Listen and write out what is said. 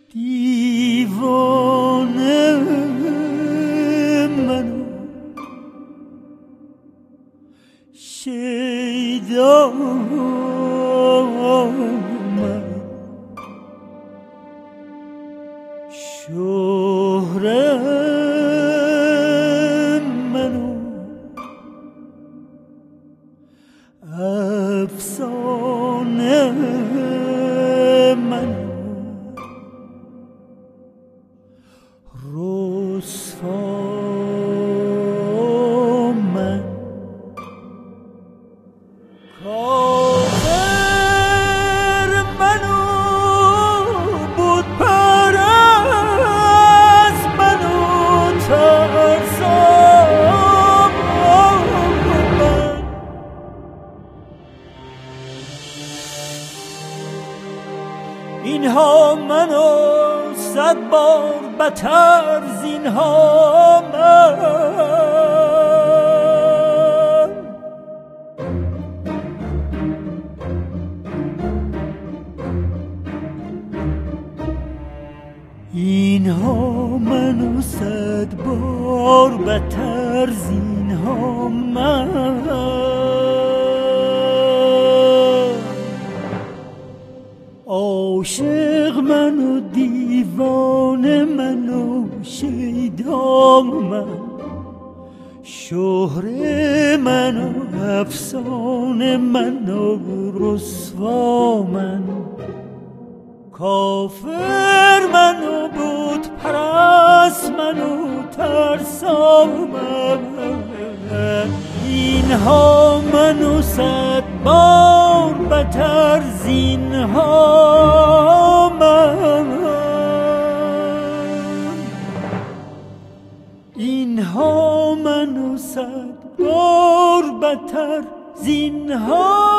دیوانه منو شیدا من شهره منو افسانه منو رسوا من کافر منو بود پرست منو ترسام من اینها منو 100 بار بتر زینها من اینها منو 100 بار بتر زینها من عاشق منو دیوانه منو شیدا من شهره منو افسانه منو رسوا من کافر منو بود پرست منو ترسا من اینها منو 100 بار بتر زینها من اینها منو 100 بار بتر زینها